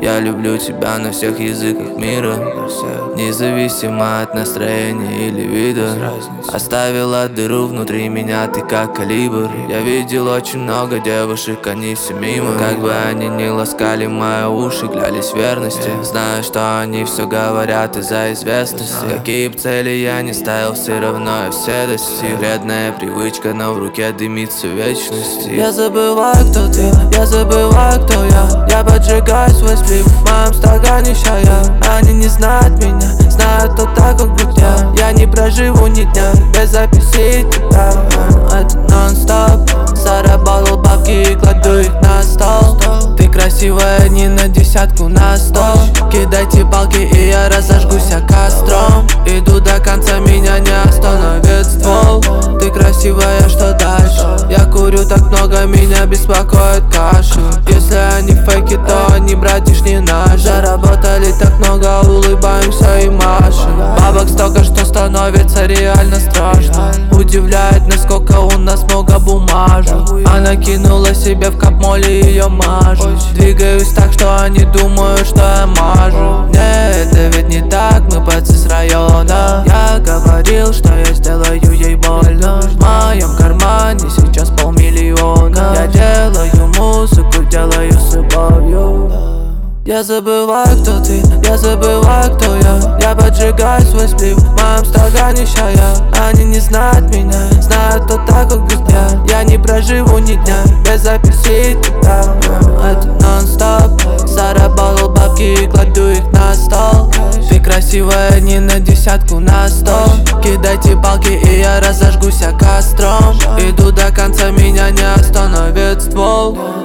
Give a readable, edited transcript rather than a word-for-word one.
Я люблю тебя на всех языках мира, независимо от настроения или вида. Оставила дыру внутри меня, ты как калибр. Я видел очень много девушек, они все мимо. Как бы они ни ласкали мои уши, клялись верности. Знаю, что они все говорят из-за известности. Какие б цели я не ставил, все равно я все достиг. Вредная привычка, но в руке дымится вечность. Я забываю, кто ты, я забываю, кто я. Я поджигаю свой сплив, в моем стакане чая. Они не знают меня, знают то так, как будто я не проживу ни дня без записи тебя. Это нон-стоп, заработал бабки и кладу их на стол. Ты красивая не на десятку, на 100. Кидайте палки и я разожгусь костром. Иду до конца, меня не остановит ствол. Ты красивая, что дальше? Я курю так много, меня беспокоит кашель. Если они фейки, то они, братиш, не наши. Заработали так много, улыбаемся и машем. Бабок столько, что становится реально страшно. Удивляет, насколько у нас много бумажек. Она кинула себе в капмоле, ее мажу. Двигаюсь так, что они думают, что я мажу. Не, это ведь не так, мы пацы с района. Я говорил, что я сделаю ей больно. В моем кармане сейчас 500 000 000. Я делаю музыку, делаю с любовью. Я забываю, кто ты, я забываю, кто я. Я поджигаю свой сплив, в моем стакане чая. Они не знают меня, знают то так, как будто я не проживу ни дня без записи тебя. Это нон-стоп, заработал бабки и кладу их на стол. Ты красивая не на десятку, на 100. Кидайте палки и я разожгусь костром. Иду до конца, меня не остановит ствол.